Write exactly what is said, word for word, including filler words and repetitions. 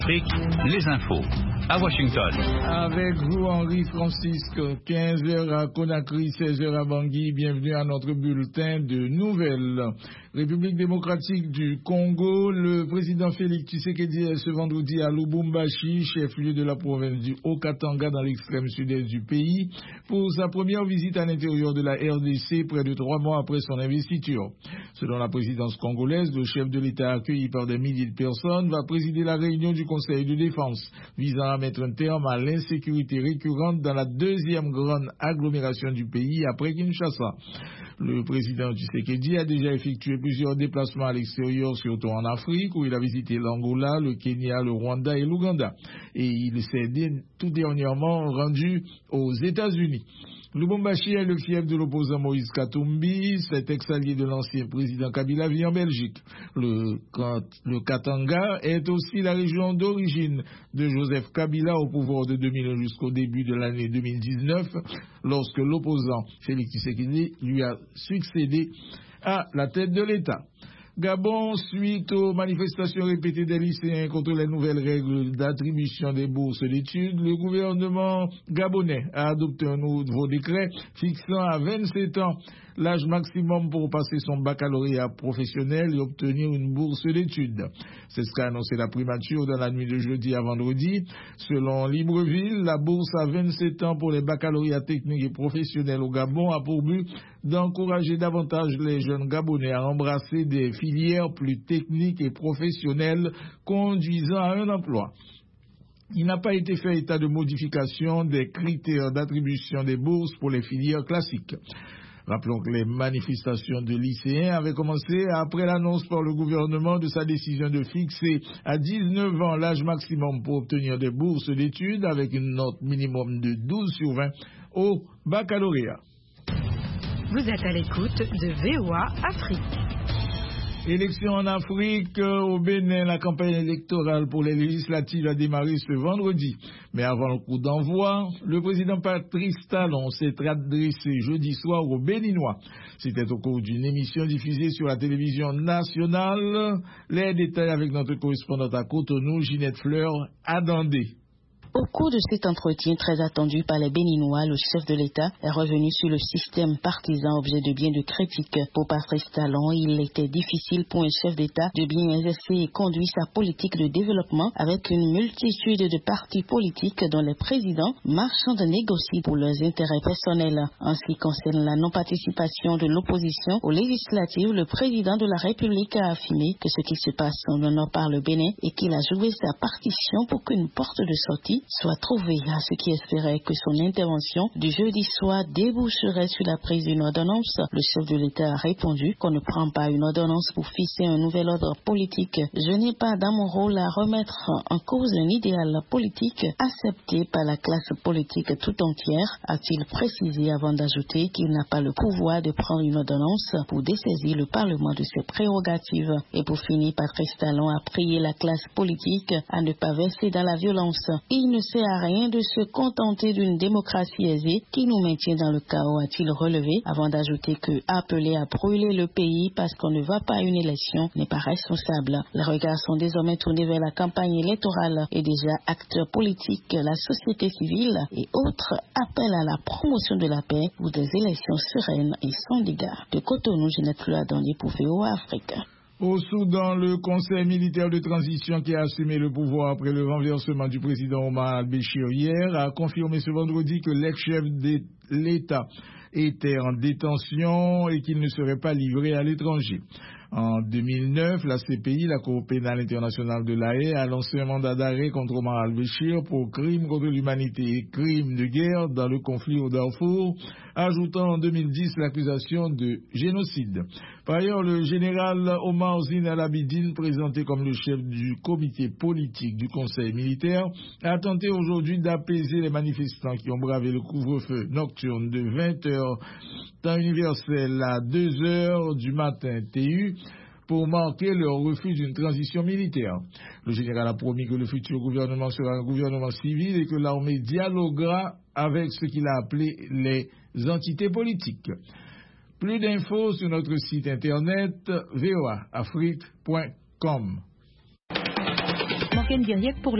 Afrique, les infos à Washington. Avec vous, Henri Francisque, quinze heures à Conakry, seize heures à Bangui. Bienvenue à notre bulletin de nouvelles. République démocratique du Congo, le président Félix Tshisekedi est ce vendredi à Lubumbashi, chef-lieu de la province du Haut-Katanga dans l'extrême sud-est du pays, pour sa première visite à l'intérieur de la R D C près de trois mois après son investiture. Selon la présidence congolaise, le chef de l'État accueilli par des milliers de personnes va présider la réunion du Conseil de défense visant à mettre un terme à l'insécurité récurrente dans la deuxième grande agglomération du pays après Kinshasa. Le président Tshisekedi a déjà effectué plusieurs déplacements à l'extérieur, surtout en Afrique, où il a visité l'Angola, le Kenya, le Rwanda et l'Ouganda. Et il s'est tout dernièrement rendu aux États-Unis. Lubumbashi est le fief de l'opposant Moïse Katumbi. Cet ex-allié de l'ancien président Kabila vit en Belgique. Le, le Katanga est aussi la région d'origine de Joseph Kabila au pouvoir de deux mille un jusqu'au début de l'année deux mille dix-neuf, lorsque l'opposant Félix Tshisekedi lui a succédé à la tête de l'État. Gabon, suite aux manifestations répétées des lycéens contre les nouvelles règles d'attribution des bourses d'études, le gouvernement gabonais a adopté un nouveau décret fixant à vingt-sept ans l'âge maximum pour passer son baccalauréat professionnel et obtenir une bourse d'études. C'est ce qu'a annoncé la primature dans la nuit de jeudi à vendredi. Selon Libreville, la bourse à vingt-sept ans pour les baccalauréats techniques et professionnels au Gabon a pour but d'encourager davantage les jeunes Gabonais à embrasser des filières plus techniques et professionnelles conduisant à un emploi. Il n'a pas été fait état de modification des critères d'attribution des bourses pour les filières classiques. Rappelons que les manifestations de lycéens avaient commencé après l'annonce par le gouvernement de sa décision de fixer à dix-neuf ans l'âge maximum pour obtenir des bourses d'études avec une note minimum de douze sur vingt au baccalauréat. Vous êtes à l'écoute de V O A Afrique. Élection en Afrique, au Bénin, la campagne électorale pour les législatives a démarré ce vendredi. Mais avant le coup d'envoi, le président Patrice Talon s'est adressé jeudi soir aux Béninois. C'était au cours d'une émission diffusée sur la télévision nationale. Les détails avec notre correspondante à Cotonou, Ginette Fleur, Adandé. Au cours de cet entretien très attendu par les Béninois, le chef de l'État est revenu sur le système partisan, objet de bien de critique. Pour Patrice Talon, il était difficile pour un chef d'État de bien exercer et conduire sa politique de développement avec une multitude de partis politiques dont les présidents marchandent négocient pour leurs intérêts personnels. En ce qui concerne la non-participation de l'opposition aux législatives, le président de la République a affirmé que ce qui se passe en honneur par le Bénin et qu'il a joué sa partition pour qu'une porte de sortie soit trouvé à ceux qui espéraient que son intervention du jeudi soir déboucherait sur la prise d'une ordonnance. Le chef de l'État a répondu qu'on ne prend pas une ordonnance pour fixer un nouvel ordre politique. Je n'ai pas dans mon rôle à remettre en cause un idéal politique accepté par la classe politique tout entière, a-t-il précisé avant d'ajouter qu'il n'a pas le pouvoir de prendre une ordonnance pour dessaisir le Parlement de ses prérogatives. Et pour finir, Patrice Talon a prié la classe politique à ne pas verser dans la violence. Il ne sert à rien de se contenter d'une démocratie aisée qui nous maintient dans le chaos, a-t-il relevé, avant d'ajouter que appeler à brûler le pays parce qu'on ne va pas à une élection n'est pas responsable. Les regards sont désormais tournés vers la campagne électorale et déjà acteurs politiques, la société civile et autres appellent à la promotion de la paix pour des élections sereines et sans dégâts. De Cotonou, Ginette Fleur pour V O A Afrique. Au Soudan, le conseil militaire de transition qui a assumé le pouvoir après le renversement du président Omar al-Béchir hier a confirmé ce vendredi que l'ex-chef de l'État était en détention et qu'il ne serait pas livré à l'étranger. En deux mille neuf, la C P I, la Cour pénale internationale de La Haye, a lancé un mandat d'arrêt contre Omar al-Béchir pour crimes contre l'humanité et crimes de guerre dans le conflit au Darfour, ajoutant en deux mille dix l'accusation de génocide. Par ailleurs, le général Omar Zine al-Abidine, présenté comme le chef du comité politique du conseil militaire, a tenté aujourd'hui d'apaiser les manifestants qui ont bravé le couvre-feu nocturne de vingt heures temps universel à deux heures du matin T U pour marquer leur refus d'une transition militaire. Le général a promis que le futur gouvernement sera un gouvernement civil et que l'armée dialoguera avec ce qu'il a appelé les entités politiques. Plus d'infos sur notre site internet v o a afrique point com. Ken Diriek pour